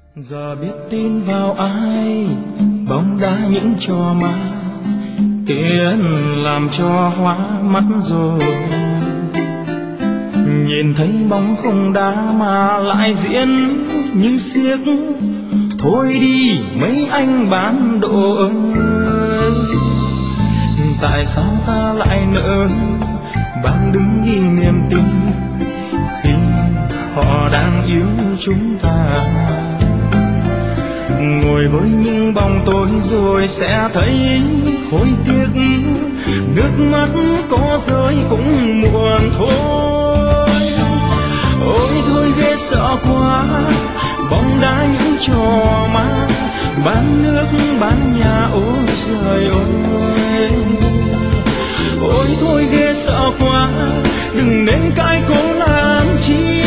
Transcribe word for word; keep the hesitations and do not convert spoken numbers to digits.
Giờ biết tin vào ai, bóng đá những trò ma tiền làm cho hóa mắt rồi. Nhìn thấy bóng không đá mà lại diễn như xiếc, thôi đi mấy anh bán độ ơi. Tại sao ta lại nỡ bán đứng đi niềm tin khi họ đang yêu chúng ta? Ngồi với những bóng tối rồi sẽ thấy hối tiếc, nước mắt có rơi cũng muộn thôi. Ôi thôi ghê sợ quá, bóng đá những trò ma, bán nước bán nhà ôi trời ơi. Ôi thôi ghê sợ quá, đừng nên cãi cố làm chi.